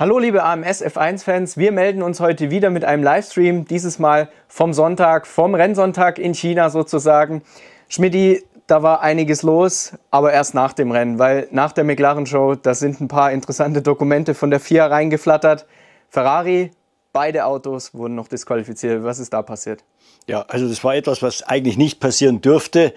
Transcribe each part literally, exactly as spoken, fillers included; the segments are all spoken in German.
Hallo liebe A M S F eins Fans, wir melden uns heute wieder mit einem Livestream, dieses Mal vom Sonntag, vom Rennsonntag in China sozusagen. Schmidti, da war einiges los, aber erst nach dem Rennen, weil nach der McLaren-Show, da sind ein paar interessante Dokumente von der F I A reingeflattert. Ferrari, beide Autos wurden noch disqualifiziert. Was ist da passiert? Ja, also das war etwas, was eigentlich nicht passieren dürfte.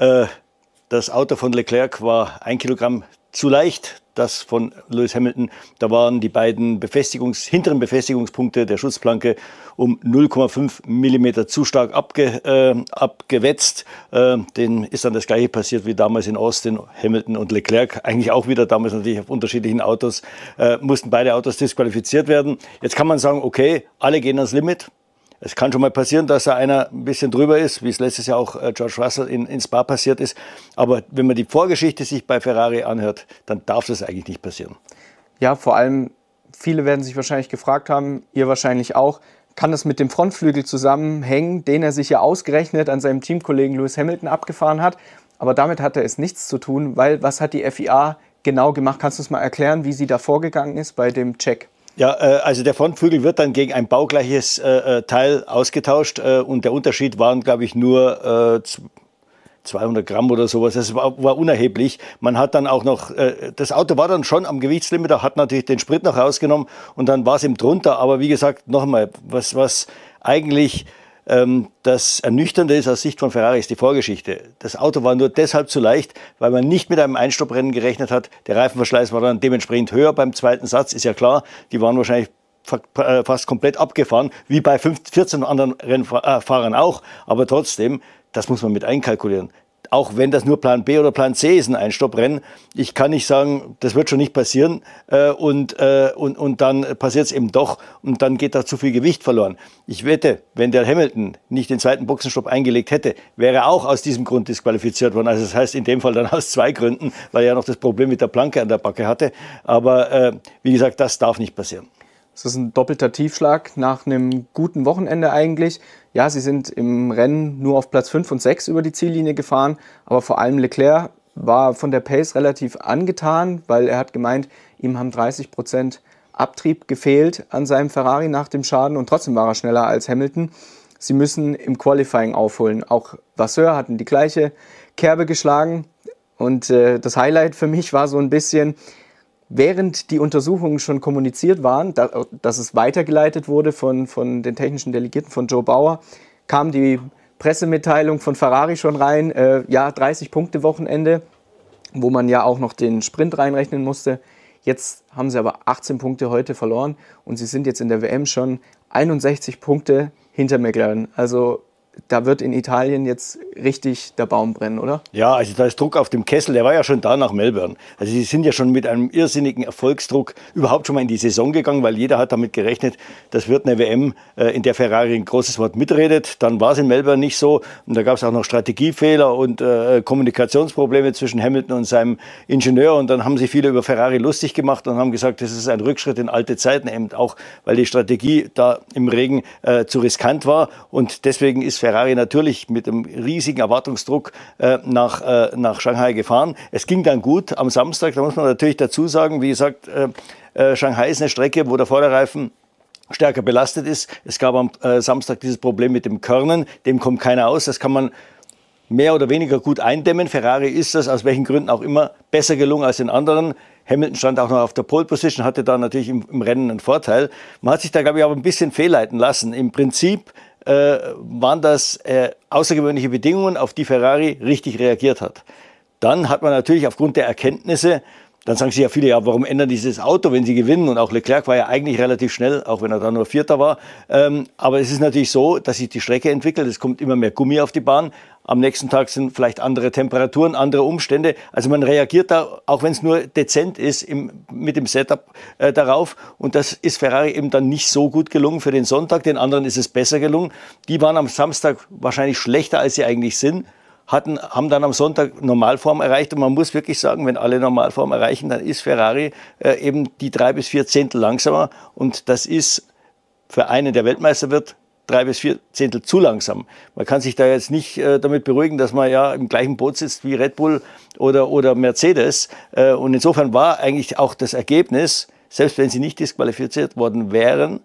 Das Auto von Leclerc war ein Kilogramm zu leicht. Das von Lewis Hamilton, da waren die beiden Befestigungs-, hinteren Befestigungspunkte der Schutzplanke um null Komma fünf Millimeter zu stark abge, äh, abgewetzt. Äh, denen ist dann das Gleiche passiert wie damals in Austin. Hamilton und Leclerc, eigentlich auch wieder damals natürlich auf unterschiedlichen Autos, äh, mussten beide Autos disqualifiziert werden. Jetzt kann man sagen, okay, alle gehen ans Limit. Es kann schon mal passieren, dass da einer ein bisschen drüber ist, wie es letztes Jahr auch äh, George Russell in, in Spa passiert ist. Aber wenn man die Vorgeschichte sich bei Ferrari anhört, dann darf das eigentlich nicht passieren. Ja, vor allem, viele werden sich wahrscheinlich gefragt haben, ihr wahrscheinlich auch, kann das mit dem Frontflügel zusammenhängen, den er sich ja ausgerechnet an seinem Teamkollegen Lewis Hamilton abgefahren hat. Aber damit hat er es nichts zu tun, weil was hat die F I A genau gemacht? Kannst du es mal erklären, wie sie da vorgegangen ist bei dem Check? Ja, also der Frontflügel wird dann gegen ein baugleiches äh, Teil ausgetauscht äh, und der Unterschied waren, glaube ich, nur äh, zweihundert Gramm oder sowas. Das war, war unerheblich. Man hat dann auch noch, äh, das Auto war dann schon am Gewichtslimiter, hat natürlich den Sprit noch rausgenommen und dann war es ihm drunter. Aber wie gesagt, noch einmal, was, was eigentlich ähm, das Ernüchternde ist aus Sicht von Ferrari, ist die Vorgeschichte. Das Auto war nur deshalb zu leicht, weil man nicht mit einem Einstopprennen gerechnet hat. Der Reifenverschleiß war dann dementsprechend höher beim zweiten Satz, ist ja klar. Die waren wahrscheinlich fast komplett abgefahren, wie bei vierzehn anderen Rennfahrern auch. Aber trotzdem, das muss man mit einkalkulieren. Auch wenn das nur Plan B oder Plan C ist, ein Einstopprennen. Ich kann nicht sagen, das wird schon nicht passieren. Äh, und, äh, und, und dann passiert es eben doch. Und dann geht da zu viel Gewicht verloren. Ich wette, wenn der Hamilton nicht den zweiten Boxenstopp eingelegt hätte, wäre er auch aus diesem Grund disqualifiziert worden. Also das heißt in dem Fall dann aus zwei Gründen, weil er ja noch das Problem mit der Planke an der Backe hatte. Aber äh, wie gesagt, das darf nicht passieren. Das ist ein doppelter Tiefschlag nach einem guten Wochenende eigentlich. Ja, sie sind im Rennen nur auf Platz fünf und sechs über die Ziellinie gefahren, aber vor allem Leclerc war von der Pace relativ angetan, weil er hat gemeint, ihm haben dreißig Prozent Abtrieb gefehlt an seinem Ferrari nach dem Schaden und trotzdem war er schneller als Hamilton. Sie müssen im Qualifying aufholen. Auch Vasseur hatten die gleiche Kerbe geschlagen und äh, das Highlight für mich war so ein bisschen, während die Untersuchungen schon kommuniziert waren, da, dass es weitergeleitet wurde von, von den technischen Delegierten von Joe Bauer, kam die Pressemitteilung von Ferrari schon rein, äh, ja, dreißig Punkte Wochenende, wo man ja auch noch den Sprint reinrechnen musste. Jetzt haben sie aber achtzehn Punkte heute verloren und sie sind jetzt in der W M schon einundsechzig Punkte hinter McLaren. Also da wird in Italien jetzt richtig der Baum brennen, oder? Ja, also da ist Druck auf dem Kessel, der war ja schon da nach Melbourne. Also sie sind ja schon mit einem irrsinnigen Erfolgsdruck überhaupt schon mal in die Saison gegangen, weil jeder hat damit gerechnet, das wird eine W M, in der Ferrari ein großes Wort mitredet. Dann war es in Melbourne nicht so und da gab es auch noch Strategiefehler und äh, Kommunikationsprobleme zwischen Hamilton und seinem Ingenieur und dann haben sich viele über Ferrari lustig gemacht und haben gesagt, das ist ein Rückschritt in alte Zeiten, eben auch, weil die Strategie da im Regen äh, zu riskant war und deswegen ist Ferrari natürlich mit einem riesigen Erwartungsdruck äh, nach, äh, nach Shanghai gefahren. Es ging dann gut am Samstag, da muss man natürlich dazu sagen, wie gesagt, äh, äh, Shanghai ist eine Strecke, wo der Vorderreifen stärker belastet ist. Es gab am äh, Samstag dieses Problem mit dem Körnen, dem kommt keiner aus, das kann man mehr oder weniger gut eindämmen. Ferrari ist das aus welchen Gründen auch immer besser gelungen als den anderen. Hamilton stand auch noch auf der Pole Position, hatte da natürlich im, im Rennen einen Vorteil. Man hat sich da, glaube ich, aber ein bisschen fehlleiten lassen. Im Prinzip äh, waren das äh, außergewöhnliche Bedingungen, auf die Ferrari richtig reagiert hat. Dann hat man natürlich aufgrund der Erkenntnisse, dann sagen sich ja viele, ja, warum ändern dieses Auto, wenn sie gewinnen? Und auch Leclerc war ja eigentlich relativ schnell, auch wenn er da nur Vierter war. Ähm, aber es ist natürlich so, dass sich die Strecke entwickelt. Es kommt immer mehr Gummi auf die Bahn. Am nächsten Tag sind vielleicht andere Temperaturen, andere Umstände. Also man reagiert da, auch wenn es nur dezent ist, im, mit dem Setup äh, darauf. Und das ist Ferrari eben dann nicht so gut gelungen für den Sonntag. Den anderen ist es besser gelungen. Die waren am Samstag wahrscheinlich schlechter, als sie eigentlich sind. Hatten, haben dann am Sonntag Normalform erreicht. Und man muss wirklich sagen, wenn alle Normalform erreichen, dann ist Ferrari äh, eben die drei bis vier Zehntel langsamer. Und das ist für einen, der Weltmeister wird, drei bis vier Zehntel zu langsam. Man kann sich da jetzt nicht äh, damit beruhigen, dass man ja im gleichen Boot sitzt wie Red Bull oder, oder Mercedes. Äh, und insofern war eigentlich auch das Ergebnis selbst wenn sie nicht disqualifiziert worden wären,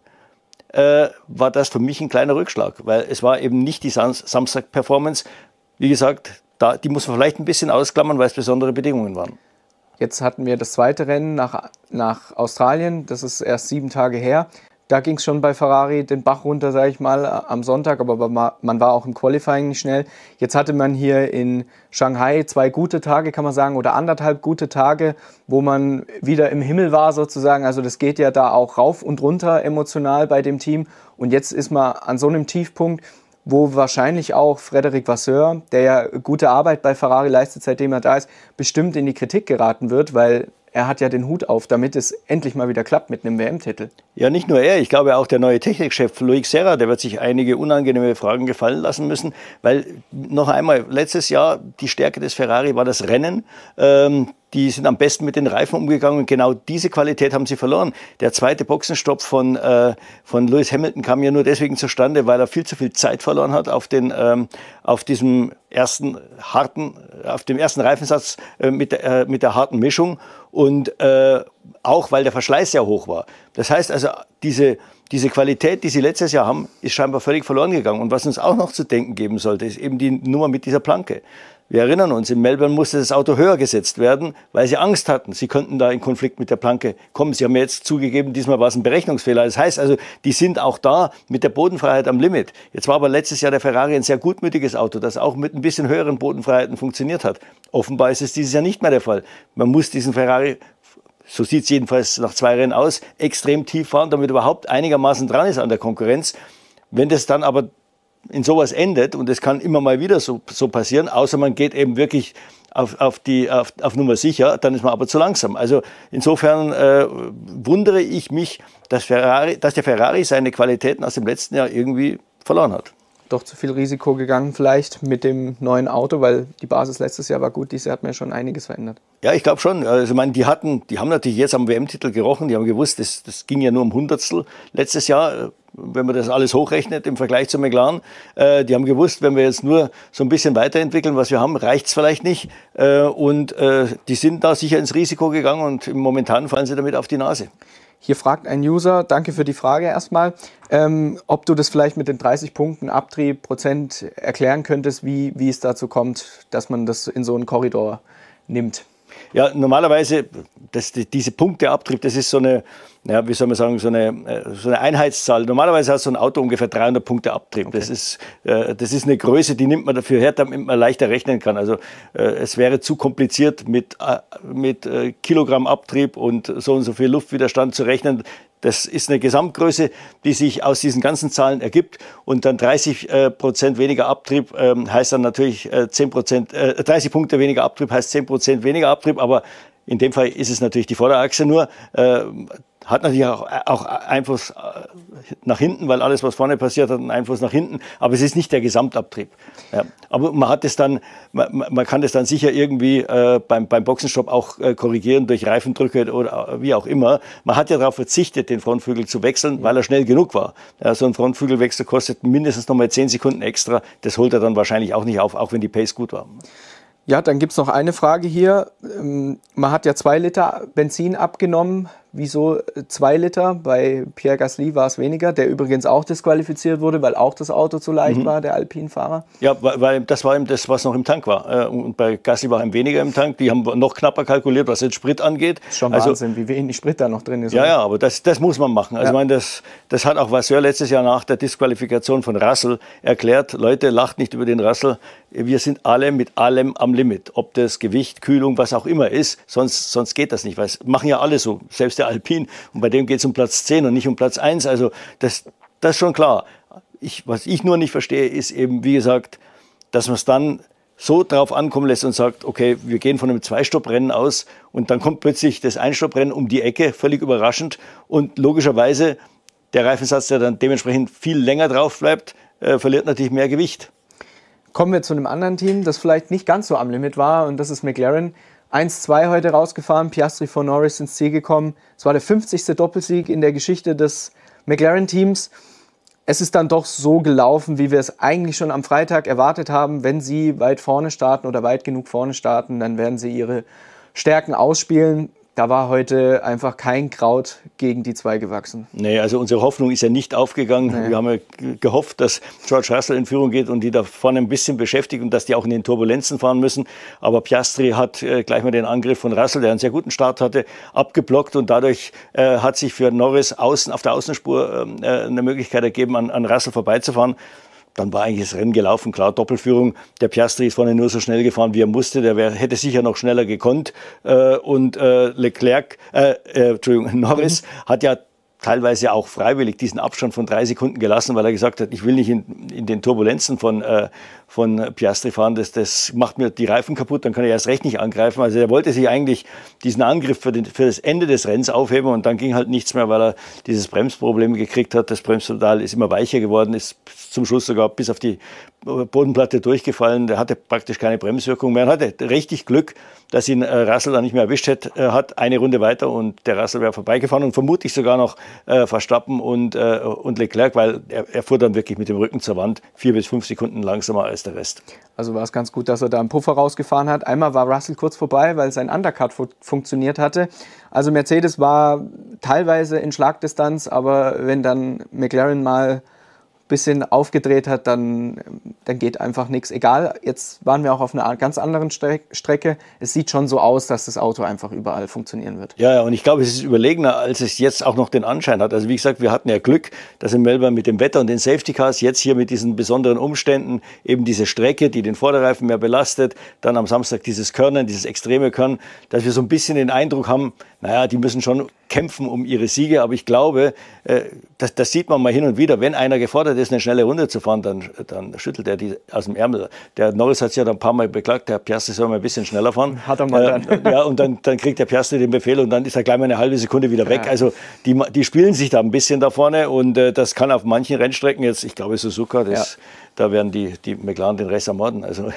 äh, war das für mich ein kleiner Rückschlag, weil es war eben nicht die Sam Samstag-Performance. Wie gesagt, da, die muss man vielleicht ein bisschen ausklammern, weil es besondere Bedingungen waren. Jetzt hatten wir das zweite Rennen nach, nach Australien, das ist erst sieben Tage her. Da ging es schon bei Ferrari den Bach runter, sage ich mal, am Sonntag, aber man war auch im Qualifying nicht schnell. Jetzt hatte man hier in Shanghai zwei gute Tage, kann man sagen, oder anderthalb gute Tage, wo man wieder im Himmel war sozusagen. Also das geht ja da auch rauf und runter emotional bei dem Team. Und jetzt ist man an so einem Tiefpunkt, wo wahrscheinlich auch Frédéric Vasseur, der ja gute Arbeit bei Ferrari leistet, seitdem er da ist, bestimmt in die Kritik geraten wird, weil er hat ja den Hut auf, damit es endlich mal wieder klappt mit einem W M-Titel. Ja, nicht nur er, ich glaube auch der neue Technikchef Loic Serra, der wird sich einige unangenehme Fragen gefallen lassen müssen, weil noch einmal, letztes Jahr die Stärke des Ferrari war das Rennen. Ähm, die sind am besten mit den Reifen umgegangen und genau diese Qualität haben sie verloren. Der zweite Boxenstopp von, äh, von Lewis Hamilton kam ja nur deswegen zustande, weil er viel zu viel Zeit verloren hat auf, den, ähm, auf diesem ersten harten, auf dem ersten Reifensatz äh, mit, der, äh, mit der harten Mischung und äh, auch weil der Verschleiß sehr hoch war. Das heißt also, diese, diese Qualität, die sie letztes Jahr haben, ist scheinbar völlig verloren gegangen. Und was uns auch noch zu denken geben sollte, ist eben die Nummer mit dieser Planke. Wir erinnern uns, in Melbourne musste das Auto höher gesetzt werden, weil sie Angst hatten. Sie könnten da in Konflikt mit der Planke kommen. Sie haben mir jetzt zugegeben, diesmal war es ein Berechnungsfehler. Das heißt also, die sind auch da mit der Bodenfreiheit am Limit. Jetzt war aber letztes Jahr der Ferrari ein sehr gutmütiges Auto, das auch mit ein bisschen höheren Bodenfreiheiten funktioniert hat. Offenbar ist es dieses Jahr nicht mehr der Fall. Man muss diesen Ferrari, so sieht es jedenfalls nach zwei Rennen aus, extrem tief fahren, damit überhaupt einigermaßen dran ist an der Konkurrenz. Wenn das dann aber in sowas endet, und es kann immer mal wieder so, so passieren, außer man geht eben wirklich auf, auf, die, auf, auf Nummer sicher, dann ist man aber zu langsam. Also insofern äh, wundere ich mich, dass, Ferrari, dass der Ferrari seine Qualitäten aus dem letzten Jahr irgendwie verloren hat. Doch zu viel Risiko gegangen vielleicht mit dem neuen Auto, weil die Basis letztes Jahr war gut, dieses Jahr hat mir schon einiges verändert. Ja, ich glaube schon. Also ich meine, die hatten, die haben natürlich jetzt am W M-Titel gerochen, die haben gewusst, das, das ging ja nur um Hundertstel letztes Jahr, wenn man das alles hochrechnet im Vergleich zu McLaren. Äh, die haben gewusst, wenn wir jetzt nur so ein bisschen weiterentwickeln, was wir haben, reicht es vielleicht nicht. Äh, und äh, die sind da sicher ins Risiko gegangen und momentan fallen sie damit auf die Nase. Hier fragt ein User, danke für die Frage erstmal, ähm, ob du das vielleicht mit den dreißig Punkten Abtrieb Prozent erklären könntest, wie, wie es dazu kommt, dass man das in so einen Korridor nimmt. Ja, normalerweise, das, diese Punkteabtrieb, das ist so eine, ja, wie soll man sagen, so eine, so eine Einheitszahl. Normalerweise hat so ein Auto ungefähr dreihundert Punkte Abtrieb. Okay. Das ist, äh, das ist eine Größe, die nimmt man dafür her, damit man leichter rechnen kann. Also äh, es wäre zu kompliziert, mit, äh, mit äh, Kilogramm Abtrieb und so und so viel Luftwiderstand zu rechnen. Das ist eine Gesamtgröße, die sich aus diesen ganzen Zahlen ergibt. Und dann dreißig Prozent weniger Abtrieb ähm, heißt dann natürlich äh, zehn Prozent, äh, dreißig Punkte weniger Abtrieb heißt zehn Prozent weniger Abtrieb. Aber in dem Fall ist es natürlich die Vorderachse nur. Äh, hat natürlich auch, auch Einfluss nach hinten, weil alles, was vorne passiert, hat einen Einfluss nach hinten. Aber es ist nicht der Gesamtabtrieb. Ja. Aber man hat es dann, man, man kann das dann sicher irgendwie äh, beim, beim Boxenstopp auch äh, korrigieren durch Reifendrücke oder wie auch immer. Man hat ja darauf verzichtet, den Frontflügel zu wechseln, weil er schnell genug war. Ja, so ein Frontflügelwechsel kostet mindestens noch mal zehn Sekunden extra. Das holt er dann wahrscheinlich auch nicht auf, auch wenn die Pace gut war. Ja, dann gibt es noch eine Frage hier. Man hat ja zwei Liter Benzin abgenommen. Wieso zwei Liter? Bei Pierre Gasly war es weniger, der übrigens auch disqualifiziert wurde, weil auch das Auto zu leicht mhm. war, der Alpine-Fahrer. Ja, weil das war eben das, was noch im Tank war. Und bei Gasly war ihm weniger im Tank. Die haben noch knapper kalkuliert, was jetzt Sprit angeht. Das ist schon also, Wahnsinn, wie wenig Sprit da noch drin ist. Ja, ja, aber das, das muss man machen. Also ja. ich meine, das, das hat auch Vasseur letztes Jahr nach der Disqualifikation von Russell erklärt. Leute, lacht nicht über den Russell. Wir sind alle mit allem am Limit. Ob das Gewicht, Kühlung, was auch immer ist, sonst, sonst geht das nicht. Weil es machen ja alle so, selbst der Alpine. Und bei dem geht es um Platz zehn und nicht um Platz eins. Also das, das ist schon klar. Ich, was ich nur nicht verstehe, ist eben, wie gesagt, dass man es dann so drauf ankommen lässt und sagt, okay, wir gehen von einem Zweistopprennen aus und dann kommt plötzlich das Einstopprennen um die Ecke, völlig überraschend. Und logischerweise der Reifensatz, der dann dementsprechend viel länger drauf bleibt, äh, verliert natürlich mehr Gewicht. Kommen wir zu einem anderen Team, das vielleicht nicht ganz so am Limit war, und das ist McLaren. eins zwei heute rausgefahren, Piastri vor Norris ins Ziel gekommen. Es war der fünfzigste Doppelsieg in der Geschichte des McLaren-Teams. Es ist dann doch so gelaufen, wie wir es eigentlich schon am Freitag erwartet haben. Wenn sie weit vorne starten oder weit genug vorne starten, dann werden sie ihre Stärken ausspielen. da war heute einfach kein Kraut gegen die zwei gewachsen. Nee, also unsere Hoffnung ist ja nicht aufgegangen. Nee. Wir haben ja gehofft, dass George Russell in Führung geht und die da vorne ein bisschen beschäftigt und dass die auch in den Turbulenzen fahren müssen. Aber Piastri hat äh, gleich mal den Angriff von Russell, der einen sehr guten Start hatte, abgeblockt und dadurch äh, hat sich für Norris außen, auf der Außenspur äh, eine Möglichkeit ergeben, an, an Russell vorbeizufahren. Dann war eigentlich das Rennen gelaufen, klar, Doppelführung. Der Piastri ist vorne nur so schnell gefahren, wie er musste. Der wär, hätte sicher noch schneller gekonnt. Äh, und äh, Leclerc, äh, äh, Entschuldigung, Norris mhm. hat ja teilweise auch freiwillig diesen Abstand von drei Sekunden gelassen, weil er gesagt hat, ich will nicht in, in den Turbulenzen von, äh, von Piastri fahren, das, das macht mir die Reifen kaputt, dann kann er erst recht nicht angreifen. Also er wollte sich eigentlich diesen Angriff für, den, für das Ende des Rennens aufheben und dann ging halt nichts mehr, weil er dieses Bremsproblem gekriegt hat. Das Bremspedal ist immer weicher geworden, ist zum Schluss sogar bis auf die Bodenplatte durchgefallen. Der hatte praktisch keine Bremswirkung mehr. Er hatte richtig Glück, dass ihn äh, Russell dann nicht mehr erwischt hat, äh, hat. Eine Runde weiter und der Russell wäre vorbeigefahren und vermutlich sogar noch äh, Verstappen und, äh, und Leclerc, weil er, er fuhr dann wirklich mit dem Rücken zur Wand, vier bis fünf Sekunden langsamer als der Rest. Also war es ganz gut, dass er da einen Puffer rausgefahren hat. Einmal war Russell kurz vorbei, weil sein Undercut fu- funktioniert hatte. Also Mercedes war teilweise in Schlagdistanz, aber wenn dann McLaren mal bisschen aufgedreht hat, dann, dann geht einfach nichts. Egal, jetzt waren wir auch auf einer ganz anderen Stre- Strecke. Es sieht schon so aus, dass das Auto einfach überall funktionieren wird. Ja, ja, und ich glaube, es ist überlegener, als es jetzt auch noch den Anschein hat. Also wie gesagt, wir hatten ja Glück, dass in Melbourne mit dem Wetter und den Safety Cars jetzt hier mit diesen besonderen Umständen eben diese Strecke, die den Vorderreifen mehr belastet, dann am Samstag dieses Körnen, dieses extreme Körnen, dass wir so ein bisschen den Eindruck haben, naja, die müssen schon kämpfen um ihre Siege, aber ich glaube, äh, das, das sieht man mal hin und wieder, wenn einer gefordert ist, eine schnelle Runde zu fahren, dann, dann schüttelt er die aus dem Ärmel. Der Norris hat es ja dann ein paar Mal beklagt, der Piastri soll mal ein bisschen schneller fahren. Hat er mal äh, dann. Ja, und dann, dann kriegt der Piastri den Befehl und dann ist er gleich mal eine halbe Sekunde wieder weg. Ja. Also die, die spielen sich da ein bisschen da vorne und äh, das kann auf manchen Rennstrecken jetzt, ich glaube Suzuka, das... Ja. Da werden die, die McLaren den Rest ermorden. Also.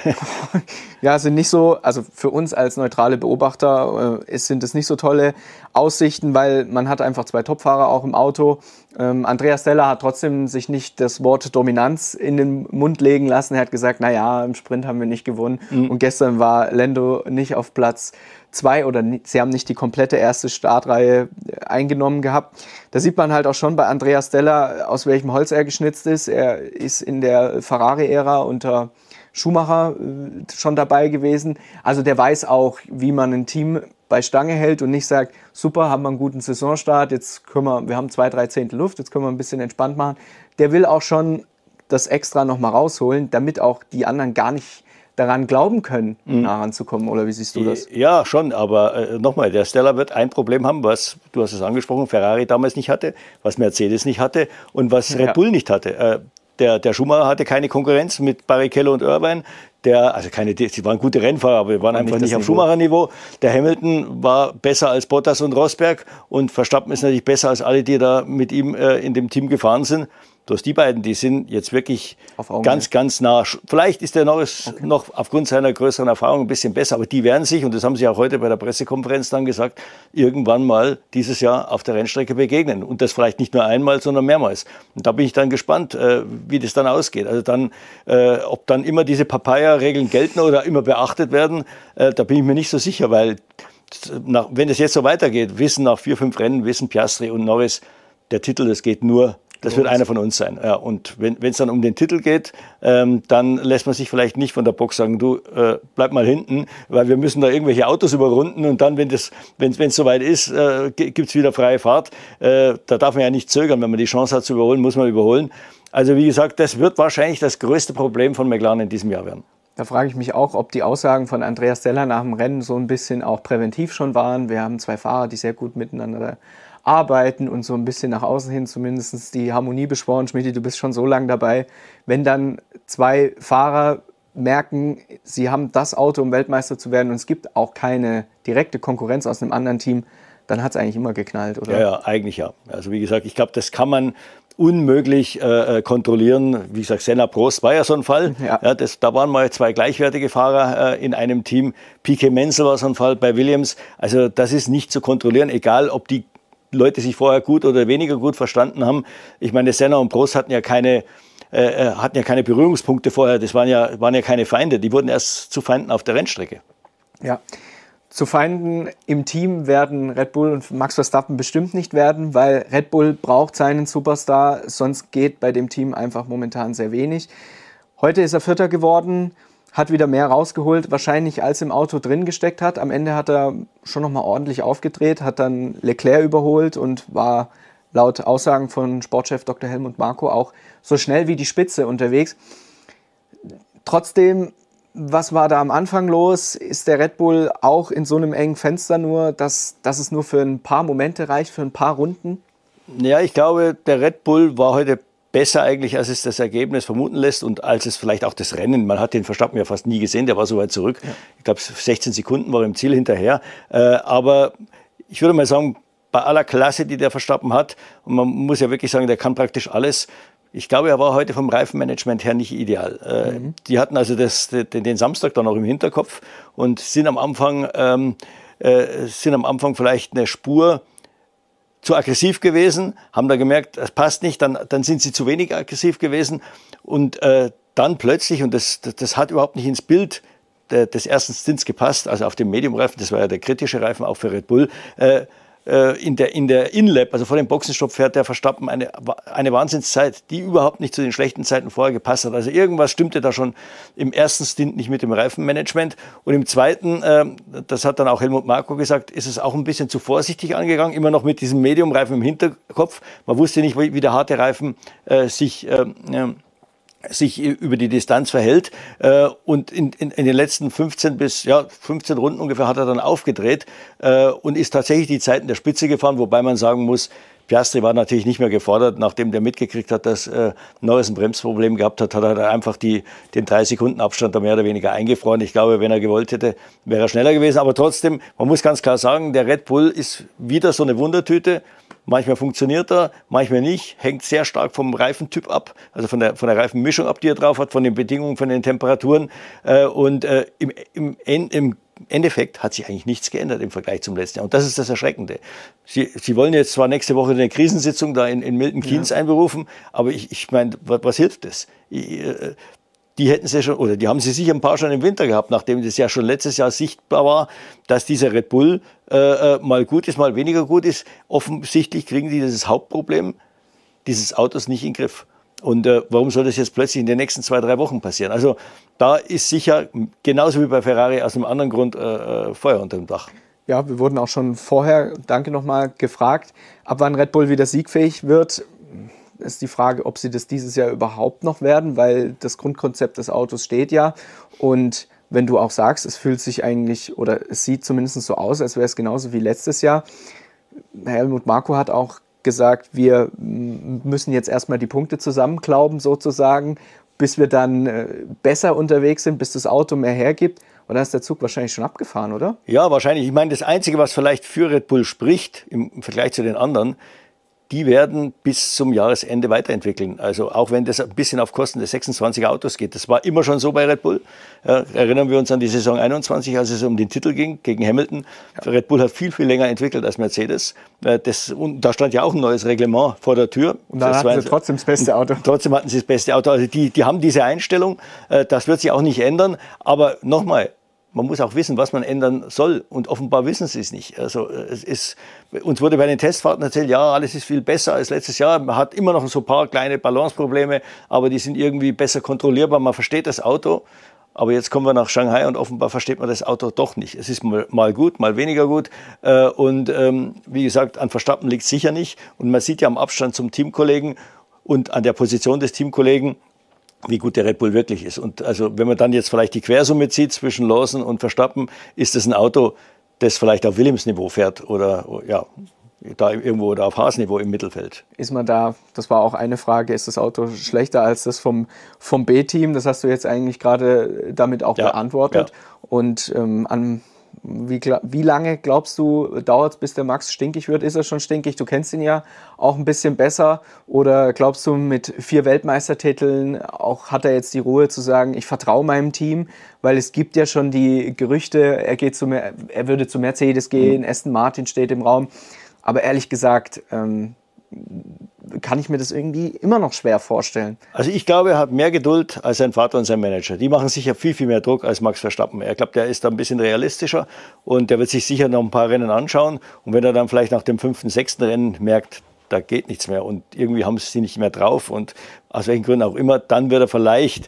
Ja, es sind nicht so, also für uns als neutrale Beobachter äh, es sind es nicht so tolle Aussichten, weil man hat einfach zwei Topfahrer auch im Auto. Ähm, Andreas Stella hat trotzdem sich nicht das Wort Dominanz in den Mund legen lassen. Er hat gesagt, naja, im Sprint haben wir nicht gewonnen. Mhm. Und gestern war Lando nicht auf Platz zwei oder sie haben nicht die komplette erste Startreihe eingenommen gehabt. Da sieht man halt auch schon bei Andreas Stella, aus welchem Holz er geschnitzt ist. Er ist in der Ferrari-Ära unter Schumacher schon dabei gewesen. Also der weiß auch, wie man ein Team bei Stange hält und nicht sagt, super, haben wir einen guten Saisonstart, jetzt können wir, wir haben zwei, drei Zehntel Luft, jetzt können wir ein bisschen entspannt machen. Der will auch schon das extra nochmal rausholen, damit auch die anderen gar nicht daran glauben können, mhm. nah ranzukommen, oder wie siehst du das? Ja, schon, aber äh, nochmal, der Stella wird ein Problem haben, was, du hast es angesprochen, Ferrari damals nicht hatte, was Mercedes nicht hatte und was Red ja. Bull nicht hatte. Äh, der, der Schumacher hatte keine Konkurrenz mit Barrichello und Irvine. Der, also keine, sie waren gute Rennfahrer, aber wir waren einfach nicht, nicht auf Schumacher-Niveau. Der Hamilton war besser als Bottas und Rosberg und Verstappen ist natürlich besser als alle, die da mit ihm äh, in dem Team gefahren sind. Bloß die beiden, die sind jetzt wirklich ganz, ganz nah. Vielleicht ist der Norris okay. noch aufgrund seiner größeren Erfahrung ein bisschen besser, aber die werden sich, und das haben sie auch heute bei der Pressekonferenz dann gesagt, irgendwann mal dieses Jahr auf der Rennstrecke begegnen. Und das vielleicht nicht nur einmal, sondern mehrmals. Und da bin ich dann gespannt, äh, wie das dann ausgeht. Also dann, äh, ob dann immer diese Papaya-Regeln gelten oder immer beachtet werden, äh, da bin ich mir nicht so sicher, weil nach, wenn es jetzt so weitergeht, wissen nach vier, fünf Rennen, wissen Piastri und Norris, der Titel, das geht nur, das wird einer von uns sein. Ja, und wenn es dann um den Titel geht, ähm, dann lässt man sich vielleicht nicht von der Box sagen, du äh, bleib mal hinten, weil wir müssen da irgendwelche Autos überrunden und dann, wenn es wenn, soweit ist, äh, gibt es wieder freie Fahrt. Äh, da darf man ja nicht zögern, wenn man die Chance hat zu überholen, muss man überholen. Also wie gesagt, das wird wahrscheinlich das größte Problem von McLaren in diesem Jahr werden. Da frage ich mich auch, ob die Aussagen von Andreas Stella nach dem Rennen so ein bisschen auch präventiv schon waren. Wir haben zwei Fahrer, die sehr gut miteinander arbeiten und so ein bisschen nach außen hin zumindest die Harmonie beschworen. Schmidi, du bist schon so lange dabei. Wenn dann zwei Fahrer merken, sie haben das Auto, um Weltmeister zu werden und es gibt auch keine direkte Konkurrenz aus einem anderen Team, dann hat es eigentlich immer geknallt, oder? Ja, ja, eigentlich ja. Also wie gesagt, ich glaube, das kann man unmöglich äh, kontrollieren. Wie gesagt, Senna Prost war ja so ein Fall. Ja. Ja, das, da waren mal zwei gleichwertige Fahrer äh, in einem Team. Piquet Menzel war so ein Fall bei Williams. Also das ist nicht zu kontrollieren, egal ob die Leute sich vorher gut oder weniger gut verstanden haben. Ich meine, Senna und Prost hatten ja keine, äh, hatten ja keine Berührungspunkte vorher. Das waren ja, waren ja keine Feinde. Die wurden erst zu Feinden auf der Rennstrecke. Ja. Zu Feinden im Team werden Red Bull und Max Verstappen bestimmt nicht werden, weil Red Bull braucht seinen Superstar, sonst geht bei dem Team einfach momentan sehr wenig. Heute ist er Vierter geworden, hat wieder mehr rausgeholt, wahrscheinlich als im Auto drin gesteckt hat. Am Ende hat er schon nochmal ordentlich aufgedreht, hat dann Leclerc überholt und war laut Aussagen von Sportchef Doktor Helmut Marko auch so schnell wie die Spitze unterwegs. Trotzdem, was war da am Anfang los? Ist der Red Bull auch in so einem engen Fenster nur, dass, dass es nur für ein paar Momente reicht, für ein paar Runden? Ja, ich glaube, der Red Bull war heute besser eigentlich, als es das Ergebnis vermuten lässt und als es vielleicht auch das Rennen. Man hat den Verstappen ja fast nie gesehen, der war so weit zurück. Ja. Ich glaube, sechzehn Sekunden war im Ziel hinterher. Äh, aber ich würde mal sagen, bei aller Klasse, die der Verstappen hat, und man muss ja wirklich sagen, der kann praktisch alles. Ich glaube, er war heute vom Reifenmanagement her nicht ideal. Äh, mhm. Die hatten also das, den, den Samstag dann auch im Hinterkopf und sind am Anfang, ähm, äh, sind am Anfang vielleicht eine Spur zu aggressiv gewesen, haben da gemerkt, das passt nicht, dann, dann sind sie zu wenig aggressiv gewesen und äh, dann plötzlich, und das, das, das hat überhaupt nicht ins Bild der, des ersten Stints gepasst, also auf dem Medium-Reifen, das war ja der kritische Reifen auch für Red Bull, äh, in der, in der In-Lap, also vor dem Boxenstopp, fährt der Verstappen eine, eine Wahnsinnszeit, die überhaupt nicht zu den schlechten Zeiten vorher gepasst hat. Also irgendwas stimmte da schon im ersten Stint nicht mit dem Reifenmanagement. Und im zweiten, äh, das hat dann auch Helmut Marko gesagt, ist es auch ein bisschen zu vorsichtig angegangen, immer noch mit diesem Medium-Reifen im Hinterkopf. Man wusste nicht, wie der harte Reifen äh, sich äh, äh, sich über die Distanz verhält. Und in, in, in den letzten fünfzehn bis ja, fünfzehn Runden ungefähr hat er dann aufgedreht und ist tatsächlich die Zeiten der Spitze gefahren, wobei man sagen muss, Piastri war natürlich nicht mehr gefordert, nachdem der mitgekriegt hat, dass äh, Norris ein Bremsproblem gehabt hat, hat er einfach die, den drei Sekunden Abstand da mehr oder weniger eingefroren. Ich glaube, wenn er gewollt hätte, wäre er schneller gewesen. Aber trotzdem, man muss ganz klar sagen, der Red Bull ist wieder so eine Wundertüte. Manchmal funktioniert er, manchmal nicht. Hängt sehr stark vom Reifentyp ab, also von der, von der Reifenmischung ab, die er drauf hat, von den Bedingungen, von den Temperaturen. Äh, und äh, im, im, im Endeffekt hat sich eigentlich nichts geändert im Vergleich zum letzten Jahr. Und das ist das Erschreckende. Sie, Sie wollen jetzt zwar nächste Woche eine Krisensitzung da in, in Milton Keynes ja. einberufen, aber ich, ich meine, was, was hilft das? Ich, äh, Die hätten sie schon, oder die haben sie sicher ein paar schon im Winter gehabt, nachdem das ja schon letztes Jahr sichtbar war, dass dieser Red Bull äh, mal gut ist, mal weniger gut ist. Offensichtlich kriegen die dieses Hauptproblem dieses Autos nicht in den Griff. Und äh, warum soll das jetzt plötzlich in den nächsten zwei, drei Wochen passieren? Also da ist sicher, genauso wie bei Ferrari, aus einem anderen Grund äh, Feuer unter dem Dach. Ja, wir wurden auch schon vorher, danke nochmal, gefragt, ab wann Red Bull wieder siegfähig wird. Ist die Frage, ob sie das dieses Jahr überhaupt noch werden, weil das Grundkonzept des Autos steht ja. Und wenn du auch sagst, es fühlt sich eigentlich, oder es sieht zumindest so aus, als wäre es genauso wie letztes Jahr. Helmut Marko hat auch gesagt, wir müssen jetzt erstmal die Punkte zusammenklauben sozusagen, bis wir dann besser unterwegs sind, bis das Auto mehr hergibt. Und dann ist der Zug wahrscheinlich schon abgefahren, oder? Ja, wahrscheinlich. Ich meine, das Einzige, was vielleicht für Red Bull spricht, im Vergleich zu den anderen, die werden bis zum Jahresende weiterentwickeln. Also auch wenn das ein bisschen auf Kosten des sechsundzwanziger Autos geht. Das war immer schon so bei Red Bull. Ja, erinnern wir uns an die Saison einundzwanzig, als es um den Titel ging gegen Hamilton. Ja. Red Bull hat viel, viel länger entwickelt als Mercedes. Das, und da stand ja auch ein neues Reglement vor der Tür. Und dann hatten sie trotzdem das beste Auto. Trotzdem hatten sie das beste Auto. Also die, die haben diese Einstellung. Das wird sich auch nicht ändern. Aber nochmal, man muss auch wissen, was man ändern soll. Und offenbar wissen sie es nicht. Also es ist, uns wurde bei den Testfahrten erzählt, ja, alles ist viel besser als letztes Jahr. Man hat immer noch so ein paar kleine Balanceprobleme, aber die sind irgendwie besser kontrollierbar. Man versteht das Auto. Aber jetzt kommen wir nach Shanghai und offenbar versteht man das Auto doch nicht. Es ist mal, mal gut, mal weniger gut. Und ähm, wie gesagt, an Verstappen liegt es sicher nicht. Und man sieht ja am Abstand zum Teamkollegen und an der Position des Teamkollegen, wie gut der Red Bull wirklich ist. Und also wenn man dann jetzt vielleicht die Quersumme zieht zwischen Lawson und Verstappen, ist das ein Auto, das vielleicht auf Williams-Niveau fährt oder ja, da irgendwo oder auf Haas-Niveau im Mittelfeld. Ist man da, das war auch eine Frage, ist das Auto schlechter als das vom, vom B-Team? Das hast du jetzt eigentlich gerade damit auch ja, beantwortet. Ja. Und ähm, an Wie, wie lange glaubst du, dauert es, bis der Max stinkig wird? Ist er schon stinkig? Du kennst ihn ja auch ein bisschen besser. Oder glaubst du, mit vier Weltmeistertiteln auch hat er jetzt die Ruhe zu sagen, ich vertraue meinem Team? Weil es gibt ja schon die Gerüchte, er, geht zu, er würde zu Mercedes gehen, mhm. Aston Martin steht im Raum. Aber ehrlich gesagt, ähm, kann ich mir das irgendwie immer noch schwer vorstellen. Also ich glaube, er hat mehr Geduld als sein Vater und sein Manager. Die machen sicher viel, viel mehr Druck als Max Verstappen. Ich glaube, der ist da ein bisschen realistischer und der wird sich sicher noch ein paar Rennen anschauen. Und wenn er dann vielleicht nach dem fünften, sechsten Rennen merkt, da geht nichts mehr und irgendwie haben sie nicht mehr drauf und aus welchen Gründen auch immer, dann wird er vielleicht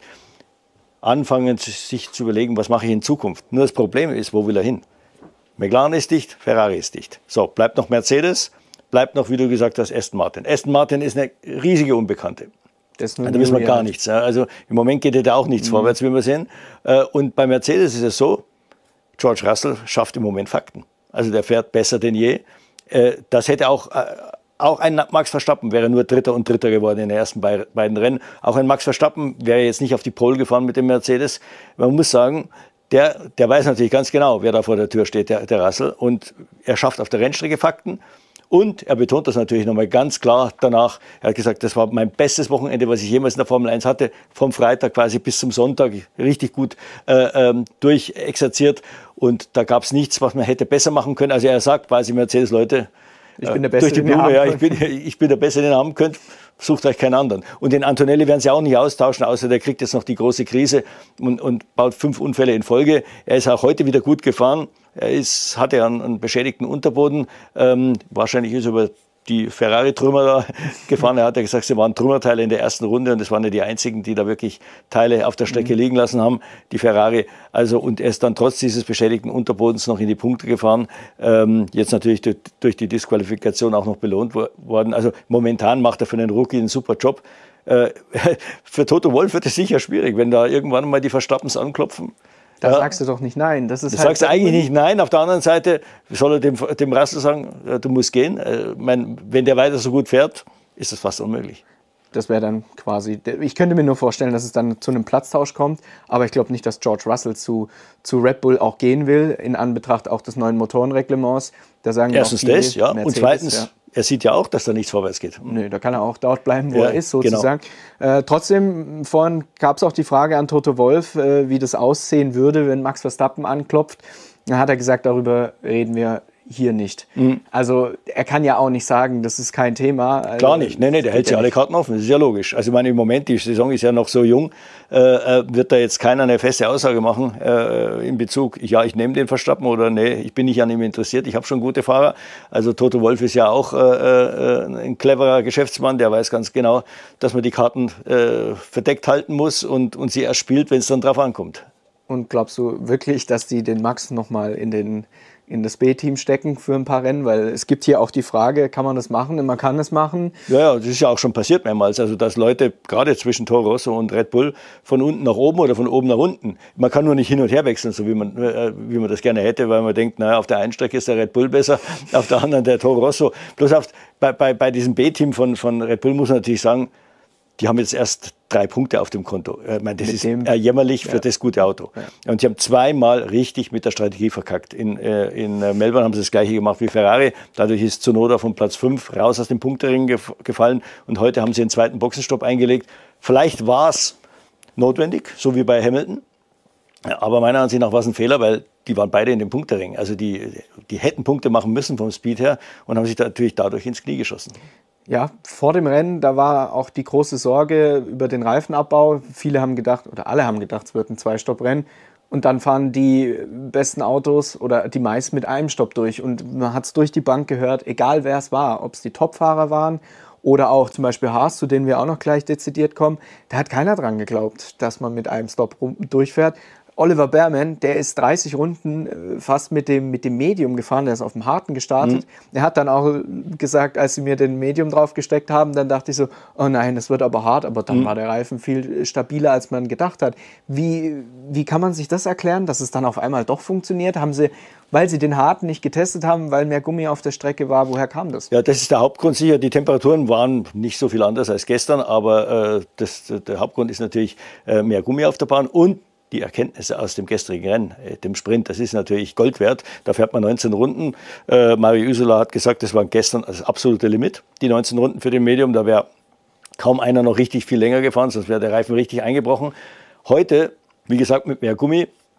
anfangen, sich zu überlegen, was mache ich in Zukunft. Nur das Problem ist, wo will er hin? McLaren ist dicht, Ferrari ist dicht. So, bleibt noch Mercedes, bleibt noch, wie du gesagt hast, Aston Martin. Aston Martin ist eine riesige Unbekannte. Das da wissen wir gar nichts. Also im Moment geht da auch nichts mhm. vorwärts, wie wir sehen. Und bei Mercedes ist es so, George Russell schafft im Moment Fakten. Also der fährt besser denn je. Das hätte auch... Auch ein Max Verstappen wäre nur Dritter und Dritter geworden in den ersten beiden Rennen. Auch ein Max Verstappen wäre jetzt nicht auf die Pole gefahren mit dem Mercedes. Man muss sagen, der, der weiß natürlich ganz genau, wer da vor der Tür steht, der, der Russell. Und er schafft auf der Rennstrecke Fakten. Und er betont das natürlich nochmal ganz klar danach. Er hat gesagt, das war mein bestes Wochenende, was ich jemals in der Formel eins hatte. Vom Freitag quasi bis zum Sonntag richtig gut äh, ähm, durchexerziert. Und da gab es nichts, was man hätte besser machen können. Also er sagt quasi, Mercedes-Leute, Ich bin der Beste, durch die Blume, ja, ich bin, ich bin der Beste, den ihr haben könnt. Sucht euch keinen anderen. Und den Antonelli werden sie auch nicht austauschen, außer der kriegt jetzt noch die große Krise und, und baut fünf Unfälle in Folge. Er ist auch heute wieder gut gefahren. Er ist, hatte einen, einen beschädigten Unterboden. Ähm, wahrscheinlich ist er über die Ferrari-Trümmer da gefahren. Er hat ja gesagt, sie waren Trümmerteile in der ersten Runde und das waren ja die einzigen, die da wirklich Teile auf der Strecke mhm. liegen lassen haben, die Ferrari. Also, und er ist dann trotz dieses beschädigten Unterbodens noch in die Punkte gefahren. Ähm, jetzt natürlich durch, durch die Disqualifikation auch noch belohnt wo, worden. Also momentan macht er für einen Rookie einen super Job. Äh, für Toto Wolff wird es sicher schwierig, wenn da irgendwann mal die Verstappens anklopfen. Da ja. sagst du doch nicht nein. Das ist du halt sagst eigentlich nicht nein. Auf der anderen Seite soll er dem, dem Russell sagen, du musst gehen. Ich meine, wenn der weiter so gut fährt, ist das fast unmöglich. Das wäre dann quasi, ich könnte mir nur vorstellen, dass es dann zu einem Platztausch kommt, aber ich glaube nicht, dass George Russell zu, zu Red Bull auch gehen will, in Anbetracht auch des neuen Motorenreglements. Da sagen Erstens viele, das, ja. Mercedes, und zweitens, ja. er sieht ja auch, dass da nichts vorwärts geht. Nö, da kann er auch dort bleiben, wo ja, er ist, sozusagen. Genau. Äh, trotzdem, vorhin gab es auch die Frage an Toto Wolff, äh, wie das aussehen würde, wenn Max Verstappen anklopft. Dann hat er gesagt, darüber reden wir hier nicht. Mhm. Also er kann ja auch nicht sagen, das ist kein Thema. Also, Klar nicht, nee, nee, der hält sich alle Karten offen, das ist ja logisch. Also ich meine, im Moment, die Saison ist ja noch so jung, äh, wird da jetzt keiner eine feste Aussage machen äh, in Bezug, ja, ich nehme den Verstappen oder nee, ich bin nicht an ihm interessiert, ich habe schon gute Fahrer. Also Toto Wolff ist ja auch äh, äh, ein cleverer Geschäftsmann, der weiß ganz genau, dass man die Karten äh, verdeckt halten muss und, und sie erst spielt, wenn es dann drauf ankommt. Und glaubst du wirklich, dass die den Max nochmal in den in das B-Team stecken für ein paar Rennen, weil es gibt hier auch die Frage, kann man das machen? Man kann es machen. Ja, ja, das ist ja auch schon passiert mehrmals, also dass Leute gerade zwischen Toro Rosso und Red Bull von unten nach oben oder von oben nach unten, man kann nur nicht hin und her wechseln, so wie man, äh, wie man das gerne hätte, weil man denkt, naja, auf der einen Strecke ist der Red Bull besser, auf der anderen der Toro Rosso. Bloß auf, bei, bei, bei diesem B-Team von, von Red Bull muss man natürlich sagen, die haben jetzt erst drei Punkte auf dem Konto. Ich meine, das mit ist dem, äh, jämmerlich für ja. das gute Auto. Ja. Und sie haben zweimal richtig mit der Strategie verkackt. In, äh, in äh, Melbourne haben sie das Gleiche gemacht wie Ferrari. Dadurch ist Tsunoda von Platz fünf raus aus dem Punktering gef gefallen. Und heute haben sie einen zweiten Boxenstopp eingelegt. Vielleicht war es notwendig, so wie bei Hamilton. Aber meiner Ansicht nach war es ein Fehler, weil die waren beide in dem Punktering. Also die, die hätten Punkte machen müssen vom Speed her und haben sich da natürlich dadurch ins Knie geschossen. Ja, vor dem Rennen, da war auch die große Sorge über den Reifenabbau. Viele haben gedacht, oder alle haben gedacht, es wird ein Zwei-Stopp-Rennen. Und dann fahren die besten Autos oder die meisten mit einem Stopp durch. Und man hat es durch die Bank gehört, egal wer es war, ob es die Top-Fahrer waren oder auch zum Beispiel Haas, zu denen wir auch noch gleich dezidiert kommen, da hat keiner dran geglaubt, dass man mit einem Stopp durchfährt. Oliver Bearman, der ist dreißig Runden fast mit dem, mit dem Medium gefahren, der ist auf dem Harten gestartet. Mhm. Er hat dann auch gesagt, als sie mir den Medium drauf gesteckt haben, dann dachte ich so, oh nein, das wird aber hart, aber dann mhm. war der Reifen viel stabiler, als man gedacht hat. Wie, wie kann man sich das erklären, dass es dann auf einmal doch funktioniert? Haben sie, weil sie den Harten nicht getestet haben, weil mehr Gummi auf der Strecke war, woher kam das? Ja, das ist der Hauptgrund sicher. Die Temperaturen waren nicht so viel anders als gestern, aber äh, das, der Hauptgrund ist natürlich äh, mehr Gummi auf der Bahn und die Erkenntnisse aus dem gestrigen Rennen, dem Sprint, das ist natürlich Gold wert. Da fährt man neunzehn Runden. Äh, Mario Isola hat gesagt, das waren gestern das absolute Limit, die neunzehn Runden für den Medium. Da wäre kaum einer noch richtig viel länger gefahren, sonst wäre der Reifen richtig eingebrochen. Heute, wie gesagt, mit mehr Gummi,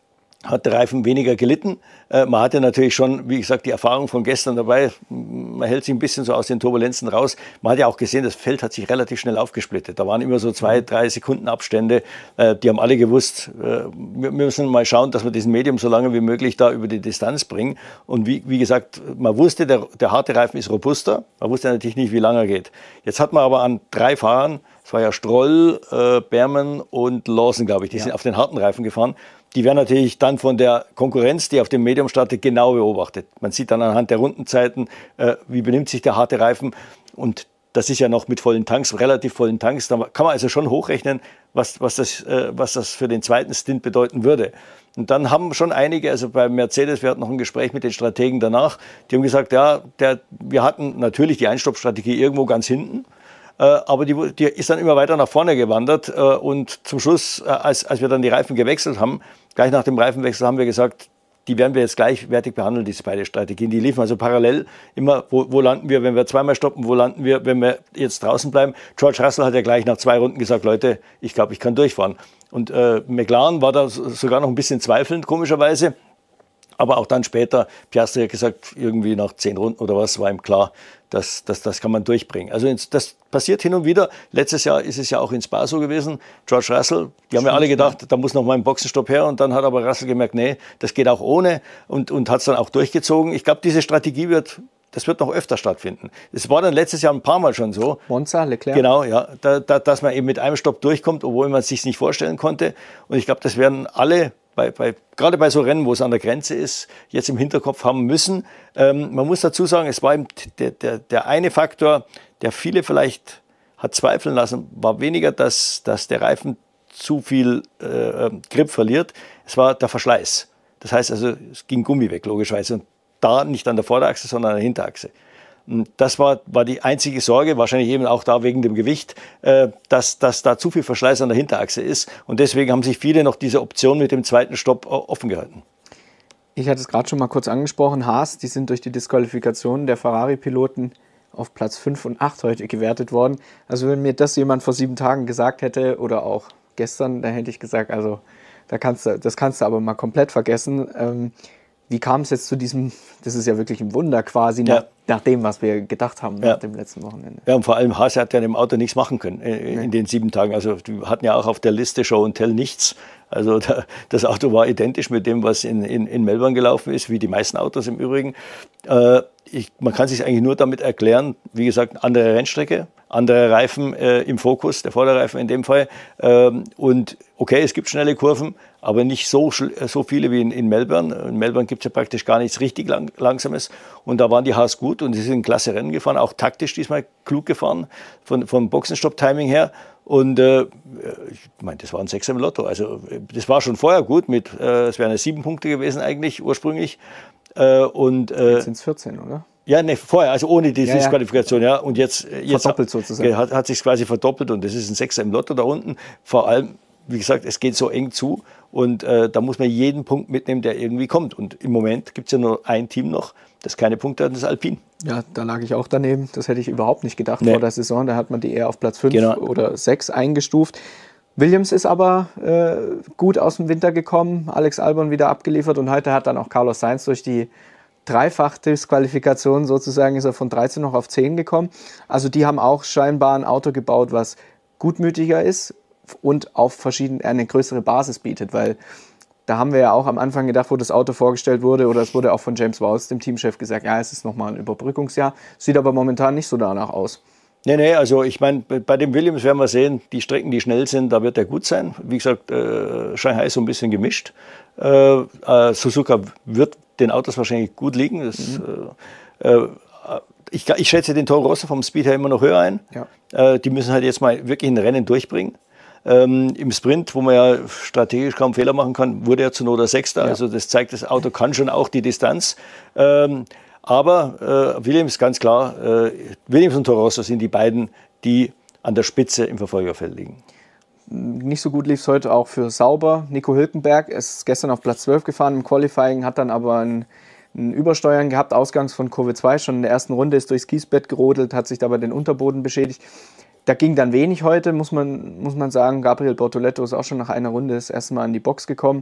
hat der Reifen weniger gelitten. Äh, man hatte natürlich schon, wie gesagt, die Erfahrung von gestern dabei. Man hält sich ein bisschen so aus den Turbulenzen raus. Man hat ja auch gesehen, das Feld hat sich relativ schnell aufgesplittet. Da waren immer so zwei, drei Sekunden Abstände. Äh, die haben alle gewusst, äh, wir müssen mal schauen, dass wir diesen Medium so lange wie möglich da über die Distanz bringen. Und wie, wie gesagt, man wusste, der, der harte Reifen ist robuster. Man wusste natürlich nicht, wie lange er geht. Jetzt hat man aber an drei Fahrern, es war ja Stroll, äh, Behrmann und Lawson, glaube ich, die ja. sind auf den harten Reifen gefahren. Die werden natürlich dann von der Konkurrenz, die auf dem Medium startet, genau beobachtet. Man sieht dann anhand der Rundenzeiten, äh, wie benimmt sich der harte Reifen. Und das ist ja noch mit vollen Tanks, relativ vollen Tanks. Da kann man also schon hochrechnen, was, was, das, äh, was das für den zweiten Stint bedeuten würde. Und dann haben schon einige, also bei Mercedes, wir hatten noch ein Gespräch mit den Strategen danach, die haben gesagt, ja, der, wir hatten natürlich die Einstoppstrategie irgendwo ganz hinten. Aber die, die ist dann immer weiter nach vorne gewandert. Und zum Schluss, als, als wir dann die Reifen gewechselt haben, gleich nach dem Reifenwechsel haben wir gesagt, die werden wir jetzt gleichwertig behandeln, diese beiden Strategien. Die liefen also parallel immer, wo, wo landen wir, wenn wir zweimal stoppen, wo landen wir, wenn wir jetzt draußen bleiben. George Russell hat ja gleich nach zwei Runden gesagt, Leute, ich glaube, ich kann durchfahren. Und äh, McLaren war da sogar noch ein bisschen zweifelnd, komischerweise. Aber auch dann später, Piastri hat gesagt, irgendwie nach zehn Runden oder was, war ihm klar, dass, dass das kann man durchbringen. Also das passiert hin und wieder. Letztes Jahr ist es ja auch in Spa so gewesen. George Russell, die haben ja alle gedacht, da muss noch mal ein Boxenstopp her. Und dann hat aber Russell gemerkt, nee, das geht auch ohne und, und hat es dann auch durchgezogen. Ich glaube, diese Strategie wird, das wird noch öfter stattfinden. Es war dann letztes Jahr ein paar Mal schon so. Monza, Leclerc. Genau, ja, da, da, dass man eben mit einem Stopp durchkommt, obwohl man es sich nicht vorstellen konnte. Und ich glaube, das werden alle Bei, bei, gerade bei so Rennen, wo es an der Grenze ist, jetzt im Hinterkopf haben müssen. Ähm, man muss dazu sagen, es war eben der, der, der eine Faktor, der viele vielleicht hat zweifeln lassen, war weniger, dass, dass der Reifen zu viel äh, Grip verliert. Es war der Verschleiß. Das heißt also, es ging Gummi weg, logischerweise. Und da nicht an der Vorderachse, sondern an der Hinterachse. Das war, war die einzige Sorge, wahrscheinlich eben auch da wegen dem Gewicht, äh, dass, dass da zu viel Verschleiß an der Hinterachse ist. Und deswegen haben sich viele noch diese Option mit dem zweiten Stopp offen gehalten. Ich hatte es gerade schon mal kurz angesprochen, Haas, die sind durch die Disqualifikation der Ferrari-Piloten auf Platz fünf und acht heute gewertet worden. Also wenn mir das jemand vor sieben Tagen gesagt hätte oder auch gestern, dann hätte ich gesagt, also da kannst du, das kannst du aber mal komplett vergessen. Ähm, Wie kam es jetzt zu diesem, das ist ja wirklich ein Wunder quasi, ja. nach, nach dem, was wir gedacht haben ja. nach dem letzten Wochenende. Ja, und vor allem Haas hat ja dem Auto nichts machen können äh, in nee. den sieben Tagen. Also wir hatten ja auch auf der Liste Show and Tell nichts. Also da, das Auto war identisch mit dem, was in, in, in Melbourne gelaufen ist, wie die meisten Autos im Übrigen. Äh, ich, man kann sich eigentlich nur damit erklären, wie gesagt, andere Rennstrecke, andere Reifen äh, im Fokus, der Vorderreifen in dem Fall. Ähm, und okay, es gibt schnelle Kurven, aber nicht so, so viele wie in, in Melbourne. In Melbourne gibt es ja praktisch gar nichts richtig lang, Langsames. Und da waren die Haas gut und sie sind klasse Rennen gefahren, auch taktisch diesmal klug gefahren, von, vom Boxenstopp-Timing her. Und äh, ich meine, das war ein Sechser im Lotto. Also das war schon vorher gut, mit, äh, es wären ja sieben Punkte gewesen eigentlich ursprünglich. Äh, und, äh, jetzt sind es vierzehn, oder? Ja, ne, vorher, also ohne die ja, Disqualifikation, ja. Und jetzt, jetzt verdoppelt sozusagen. Hat, hat sich quasi verdoppelt und das ist ein Sechser im Lotto da unten. Vor allem, wie gesagt, es geht so eng zu und äh, da muss man jeden Punkt mitnehmen, der irgendwie kommt. Und im Moment gibt es ja nur ein Team noch, das keine Punkte hat, das ist Alpine. Ja, da lag ich auch daneben. Das hätte ich überhaupt nicht gedacht nee. vor der Saison. Da hat man die eher auf Platz fünf genau. oder sechs eingestuft. Williams ist aber äh, gut aus dem Winter gekommen, Alex Albon wieder abgeliefert und heute hat dann auch Carlos Sainz durch die Dreifach-Disqualifikation sozusagen ist er von dreizehn noch auf zehn gekommen. Also die haben auch scheinbar ein Auto gebaut, was gutmütiger ist und auf verschieden eine größere Basis bietet, weil da haben wir ja auch am Anfang gedacht, wo das Auto vorgestellt wurde, oder es wurde auch von James Vowles, dem Teamchef, gesagt, ja, es ist nochmal ein Überbrückungsjahr. Sieht aber momentan nicht so danach aus. Nee, nee, also ich meine, bei dem Williams werden wir sehen, die Strecken, die schnell sind, da wird er gut sein. Wie gesagt, äh, Shanghai ist so ein bisschen gemischt. Äh, äh, Suzuka wird den Autos wahrscheinlich gut liegen. Das, mhm. äh, äh, ich, ich schätze den Toro Rosso vom Speed her immer noch höher ein. Ja. Äh, die müssen halt jetzt mal wirklich ein Rennen durchbringen. Ähm, Im Sprint, wo man ja strategisch kaum Fehler machen kann, wurde er zu Not der Sechster. Ja. Also das zeigt, das Auto kann schon auch die Distanz. Ähm, Aber äh, Williams, ganz klar, äh, Williams und Toro Rosso sind die beiden, die an der Spitze im Verfolgerfeld liegen. Nicht so gut lief es heute auch für Sauber. Nico Hülkenberg ist gestern auf Platz zwölf gefahren im Qualifying, hat dann aber ein, ein Übersteuern gehabt, ausgangs von Kurve zwei. Schon in der ersten Runde ist durchs Kiesbett gerodelt, hat sich dabei den Unterboden beschädigt. Da ging dann wenig heute, muss man, muss man sagen. Gabriel Bortoletto ist auch schon nach einer Runde das erste Mal in die Box gekommen.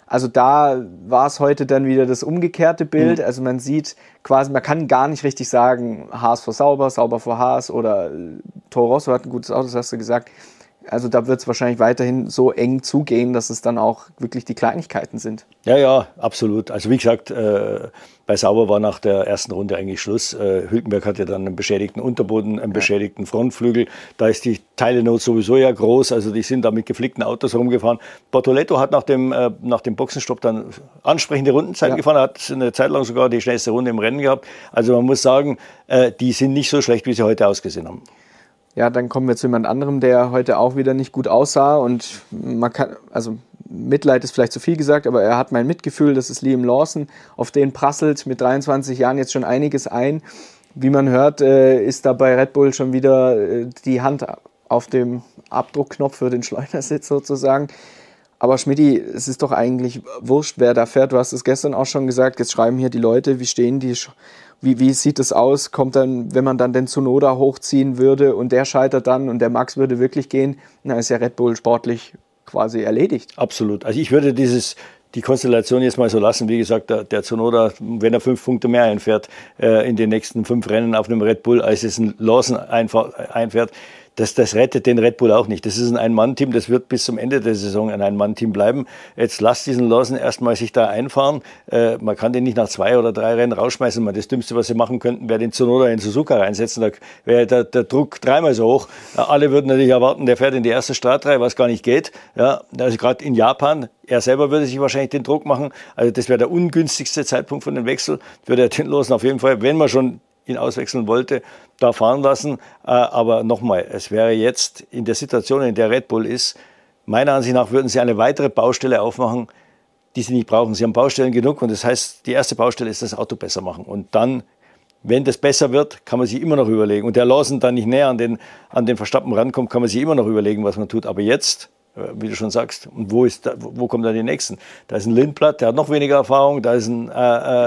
Also da war es heute dann wieder das umgekehrte Bild. Mhm. Also man sieht quasi, man kann gar nicht richtig sagen, Haas vor Sauber, Sauber vor Haas oder Toro Rosso hat ein gutes Auto, das hast du gesagt. Also da wird es wahrscheinlich weiterhin so eng zugehen, dass es dann auch wirklich die Kleinigkeiten sind. Ja, ja, absolut. Also wie gesagt, äh, bei Sauber war nach der ersten Runde eigentlich Schluss. Äh, Hülkenberg hatte dann einen beschädigten Unterboden, einen ja. beschädigten Frontflügel. Da ist die Teilenot sowieso ja groß, also die sind da mit geflickten Autos rumgefahren. Bortoletto hat nach dem, äh, nach dem Boxenstopp dann ansprechende Rundenzeiten ja. gefahren, hat eine Zeit lang sogar die schnellste Runde im Rennen gehabt. Also man muss sagen, äh, die sind nicht so schlecht, wie sie heute ausgesehen haben. Ja, dann kommen wir zu jemand anderem, der heute auch wieder nicht gut aussah und man kann, also Mitleid ist vielleicht zu viel gesagt, aber er hat mein Mitgefühl, das ist Liam Lawson, auf den prasselt mit dreiundzwanzig Jahren jetzt schon einiges ein. Wie man hört, äh, ist da bei Red Bull schon wieder äh, die Hand auf dem Abdruckknopf für den Schleudersitz sozusagen. Aber Schmidti, es ist doch eigentlich wurscht, wer da fährt. Du hast es gestern auch schon gesagt, jetzt schreiben hier die Leute, wie stehen die, wie, wie sieht es aus? Kommt dann, wenn man dann den Tsunoda hochziehen würde und der scheitert dann und der Max würde wirklich gehen, dann ist ja Red Bull sportlich quasi erledigt. Absolut. Also ich würde dieses, die Konstellation jetzt mal so lassen. Wie gesagt, der, der Tsunoda, wenn er fünf Punkte mehr einfährt äh, in den nächsten fünf Rennen auf einem Red Bull, als es ein Lawson einfährt, Das, das rettet den Red Bull auch nicht. Das ist ein Ein-Mann-Team, das wird bis zum Ende der Saison ein Ein-Mann-Team bleiben. Jetzt lasst diesen Lawson erstmal sich da einfahren. Äh, man kann den nicht nach zwei oder drei Rennen rausschmeißen. Das Dümmste, was sie machen könnten, wäre den Tsunoda in Suzuka reinsetzen. Da wäre der, der Druck dreimal so hoch. Äh, alle würden natürlich erwarten, der fährt in die erste Startreihe, was gar nicht geht. Ja, also gerade in Japan, er selber würde sich wahrscheinlich den Druck machen. Also das wäre der ungünstigste Zeitpunkt von dem Wechsel. Würde er den Lawson auf jeden Fall, wenn man schon ihn auswechseln wollte, da fahren lassen. Aber nochmal, es wäre jetzt in der Situation, in der Red Bull ist, meiner Ansicht nach würden sie eine weitere Baustelle aufmachen, die sie nicht brauchen. Sie haben Baustellen genug und das heißt, die erste Baustelle ist das Auto besser machen. Und dann, wenn das besser wird, kann man sich immer noch überlegen. Und der Lawson dann nicht näher an den, an den Verstappen rankommt, kann man sich immer noch überlegen, was man tut. Aber jetzt, wie du schon sagst, und wo, ist da, wo kommen dann die Nächsten? Da ist ein Lindblad, der hat noch weniger Erfahrung, da ist ein äh,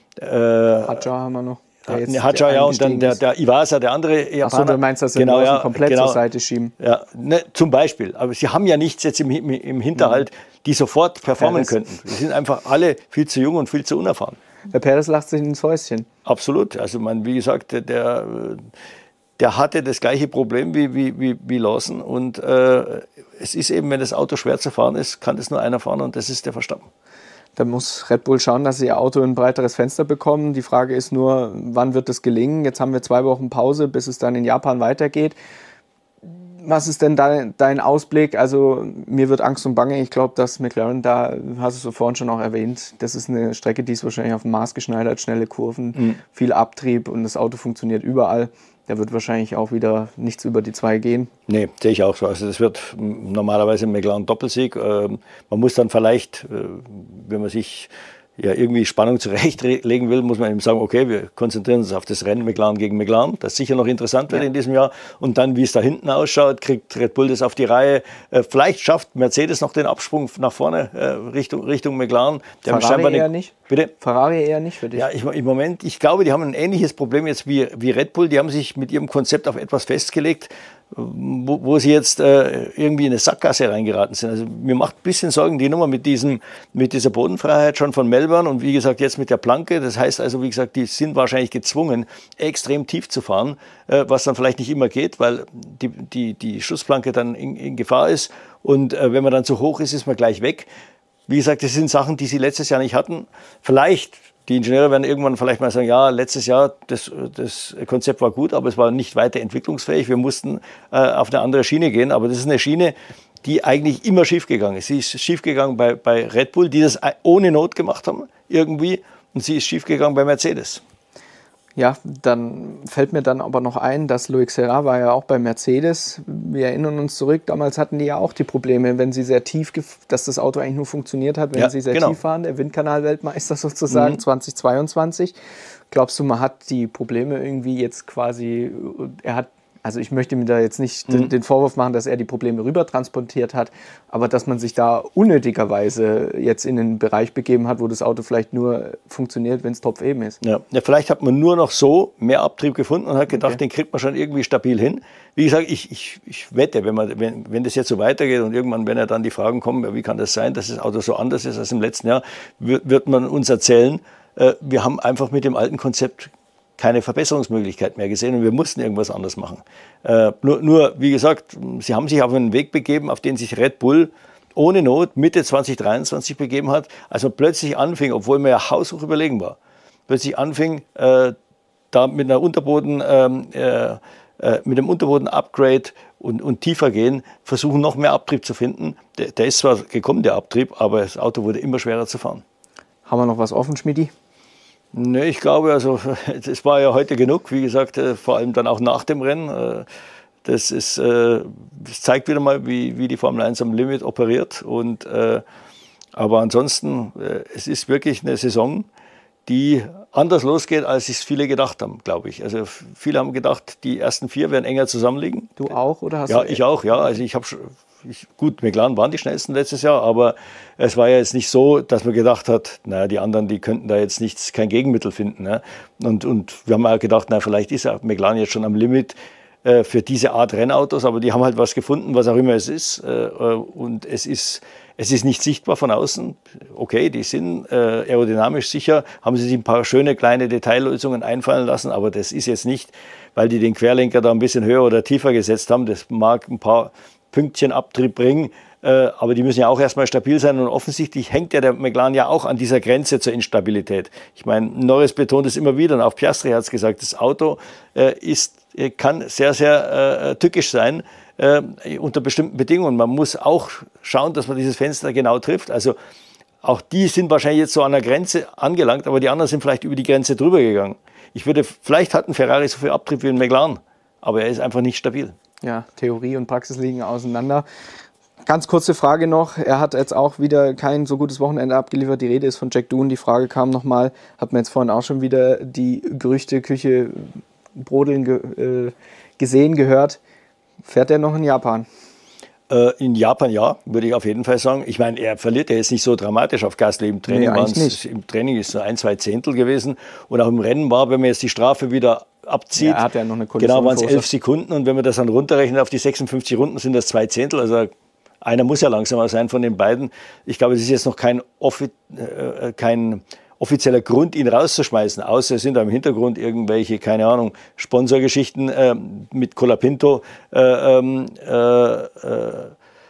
äh, Hadjar haben wir noch. Der Hadjar, ja, und dann der, der Iwasa, der andere Japaner. Achso, du meinst, dass sie genau, den ja, komplett genau, zur Seite schieben? Ja, ne, zum Beispiel. Aber sie haben ja nichts jetzt im, im Hinterhalt, die sofort performen Perez. könnten. Die sind einfach alle viel zu jung und viel zu unerfahren. Der Perez lacht sich ins Häuschen. Absolut. Also man, wie gesagt, der, der, der hatte das gleiche Problem wie, wie, wie, wie Lawson. Und äh, es ist eben, wenn das Auto schwer zu fahren ist, kann das nur einer fahren und das ist der Verstappen. Da muss Red Bull schauen, dass sie ihr Auto in ein breiteres Fenster bekommen. Die Frage ist nur, wann wird das gelingen? Jetzt haben wir zwei Wochen Pause, bis es dann in Japan weitergeht. Was ist denn dein, dein Ausblick? Also mir wird Angst und Bange. Ich glaube, dass McLaren, da hast du es vorhin schon auch erwähnt, das ist eine Strecke, die ist wahrscheinlich auf dem Maß geschneidert, schnelle Kurven, mhm. viel Abtrieb und das Auto funktioniert überall. Da wird wahrscheinlich auch wieder nichts über die zwei gehen. Nee, sehe ich auch so. Also das wird normalerweise ein McLaren Doppelsieg. Man muss dann vielleicht, wenn man sich ja irgendwie Spannung zurechtlegen will, muss man eben sagen, okay, wir konzentrieren uns auf das Rennen McLaren gegen McLaren, das sicher noch interessant wird ja. in diesem Jahr. Und dann, wie es da hinten ausschaut, kriegt Red Bull das auf die Reihe. Vielleicht schafft Mercedes noch den Absprung nach vorne Richtung, Richtung McLaren. Der Ferrari eher nicht? Bitte? Ferrari eher nicht für dich? Ja, ich, im Moment, ich glaube, die haben ein ähnliches Problem jetzt wie, wie Red Bull. Die haben sich mit ihrem Konzept auf etwas festgelegt, wo, wo sie jetzt äh, irgendwie in eine Sackgasse reingeraten sind. Also mir macht ein bisschen Sorgen die Nummer mit, diesem, mit dieser Bodenfreiheit schon von Melbourne und wie gesagt jetzt mit der Planke. Das heißt also, wie gesagt, die sind wahrscheinlich gezwungen, extrem tief zu fahren, äh, was dann vielleicht nicht immer geht, weil die, die, die Schussplanke dann in, in Gefahr ist. Und äh, wenn man dann zu hoch ist, ist man gleich weg. Wie gesagt, das sind Sachen, die sie letztes Jahr nicht hatten. Vielleicht, die Ingenieure werden irgendwann vielleicht mal sagen, ja, letztes Jahr, das, das Konzept war gut, aber es war nicht weiter entwicklungsfähig. Wir mussten äh, auf eine andere Schiene gehen. Aber das ist eine Schiene, die eigentlich immer schiefgegangen ist. Sie ist schiefgegangen bei, bei Red Bull, die das ohne Not gemacht haben, irgendwie. Und sie ist schiefgegangen bei Mercedes. Ja, dann fällt mir dann aber noch ein, dass Loic Serra war ja auch bei Mercedes. Wir erinnern uns zurück, damals hatten die ja auch die Probleme, wenn sie sehr tief, dass das Auto eigentlich nur funktioniert hat, wenn ja, sie sehr genau. tief fahren. Der Windkanal-Weltmeister sozusagen mhm. zweitausendzweiundzwanzig. Glaubst du, man hat die Probleme irgendwie jetzt quasi, er hat Also ich möchte mir da jetzt nicht den, Mhm. den Vorwurf machen, dass er die Probleme rüber transportiert hat, aber dass man sich da unnötigerweise jetzt in den Bereich begeben hat, wo das Auto vielleicht nur funktioniert, wenn es topfeben ist. Ja. Ja, vielleicht hat man nur noch so mehr Abtrieb gefunden und hat gedacht, Okay. den kriegt man schon irgendwie stabil hin. Wie gesagt, ich, ich, ich wette, wenn, man, wenn, wenn das jetzt so weitergeht und irgendwann, wenn ja dann die Fragen kommen, ja, wie kann das sein, dass das Auto so anders ist als im letzten Jahr, wird, wird man uns erzählen, äh, wir haben einfach mit dem alten Konzept keine Verbesserungsmöglichkeit mehr gesehen und wir mussten irgendwas anders machen. Äh, nur, nur, wie gesagt, sie haben sich auf einen Weg begeben, auf den sich Red Bull ohne Not Mitte zwanzig dreiundzwanzig begeben hat, als man plötzlich anfing, obwohl man ja haushoch überlegen war, plötzlich anfing, äh, da mit einer Unterboden, ähm, äh, äh, mit einem Unterboden-Upgrade und, und tiefer gehen, versuchen noch mehr Abtrieb zu finden. Der, der ist zwar gekommen, der Abtrieb, aber das Auto wurde immer schwerer zu fahren. Haben wir noch was offen, Schmidi? Ne, ich glaube, also es war ja heute genug, wie gesagt, äh, vor allem dann auch nach dem Rennen. Äh, das, ist, äh, das zeigt wieder mal, wie, wie die Formel eins am Limit operiert. Und, äh, aber ansonsten, äh, es ist wirklich eine Saison, die anders losgeht, als es viele gedacht haben, glaube ich. Also viele haben gedacht, die ersten vier werden enger zusammenliegen. Du auch, oder hast Ja, du? ich auch, ja. Also ich habe schon, ich, gut, McLaren waren die schnellsten letztes Jahr, aber es war ja jetzt nicht so, dass man gedacht hat, naja, die anderen, die könnten da jetzt nichts, kein Gegenmittel finden. Ne? Und, und wir haben auch gedacht, na, vielleicht ist ja McLaren jetzt schon am Limit äh, für diese Art Rennautos, aber die haben halt was gefunden, was auch immer es ist. Äh, und es ist, es ist nicht sichtbar von außen. Okay, die sind äh, aerodynamisch sicher, haben sie sich ein paar schöne kleine Detaillösungen einfallen lassen, aber das ist jetzt nicht, weil die den Querlenker da ein bisschen höher oder tiefer gesetzt haben. Das mag ein paar Pünktchen Abtrieb bringen, äh, aber die müssen ja auch erstmal stabil sein und offensichtlich hängt ja der McLaren ja auch an dieser Grenze zur Instabilität. Ich meine, Norris betont es immer wieder und auch Piastri hat es gesagt, das Auto äh, ist, äh, kann sehr, sehr äh, tückisch sein äh, unter bestimmten Bedingungen. Man muss auch schauen, dass man dieses Fenster genau trifft. Also auch die sind wahrscheinlich jetzt so an der Grenze angelangt, aber die anderen sind vielleicht über die Grenze drüber gegangen. Ich würde, vielleicht hat ein Ferrari so viel Abtrieb wie ein McLaren, aber er ist einfach nicht stabil. Ja, Theorie und Praxis liegen auseinander. Ganz kurze Frage noch. Er hat jetzt auch wieder kein so gutes Wochenende abgeliefert. Die Rede ist von Jack Doohan. Die Frage kam nochmal, hat man jetzt vorhin auch schon wieder die Gerüchteküche brodeln ge äh, gesehen, gehört. Fährt er noch in Japan? Äh, in Japan ja, würde ich auf jeden Fall sagen. Ich meine, er verliert ja jetzt nicht so dramatisch auf Gasly. Im Training, Nee, eigentlich nicht. Im Training ist es ein, zwei Zehntel gewesen. Und auch im Rennen war, wenn man jetzt die Strafe wieder abzieht, Ja, er hat ja noch eine Kollision genau waren es elf verursacht. Sekunden. Und wenn man das dann runterrechnet auf die sechsundfünfzig Runden, sind das zwei Zehntel. Also einer muss ja langsamer sein von den beiden. Ich glaube, es ist jetzt noch kein, offi äh, kein offizieller Grund, ihn rauszuschmeißen. Außer es sind da im Hintergrund irgendwelche, keine Ahnung, Sponsorgeschichten äh, mit Colapinto äh, äh, äh,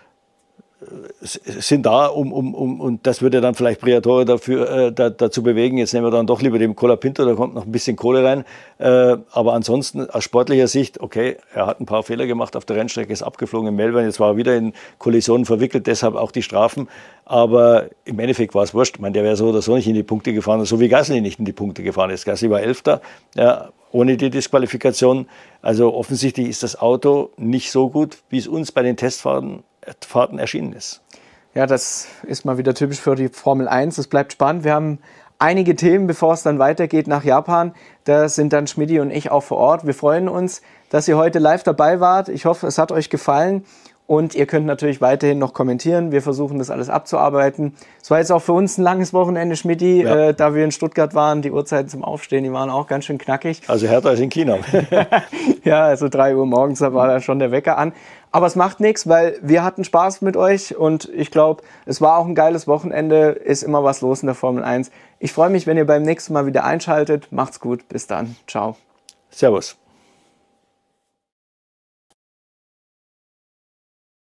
sind da, um, um, um, und das würde dann vielleicht Briatore dafür, äh, da, dazu bewegen, jetzt nehmen wir dann doch lieber den Colapinto, da kommt noch ein bisschen Kohle rein. Äh, aber ansonsten aus sportlicher Sicht, okay, er hat ein paar Fehler gemacht auf der Rennstrecke, ist abgeflogen in Melbourne, jetzt war er wieder in Kollisionen verwickelt, deshalb auch die Strafen. Aber im Endeffekt war es wurscht. Ich meine, der wäre so oder so nicht in die Punkte gefahren, so wie Gasly nicht in die Punkte gefahren ist. Gasly war Elfter, ja, ohne die Disqualifikation. Also offensichtlich ist das Auto nicht so gut, wie es uns bei den Testfahrten Fahrten erschienen ist. Ja, das ist mal wieder typisch für die Formel eins. Es bleibt spannend. Wir haben einige Themen, bevor es dann weitergeht nach Japan. Da sind dann Schmidi und ich auch vor Ort. Wir freuen uns, dass ihr heute live dabei wart. Ich hoffe, es hat euch gefallen. Und ihr könnt natürlich weiterhin noch kommentieren. Wir versuchen das alles abzuarbeiten. Es war jetzt auch für uns ein langes Wochenende, Schmidi, Ja. äh, da wir in Stuttgart waren. Die Uhrzeiten zum Aufstehen, die waren auch ganz schön knackig. Also härter als in China. Ja, also drei Uhr morgens, da war da schon der Wecker an. Aber es macht nichts, weil wir hatten Spaß mit euch und ich glaube, es war auch ein geiles Wochenende, ist immer was los in der Formel eins. Ich freue mich, wenn ihr beim nächsten Mal wieder einschaltet. Macht's gut, bis dann. Ciao. Servus.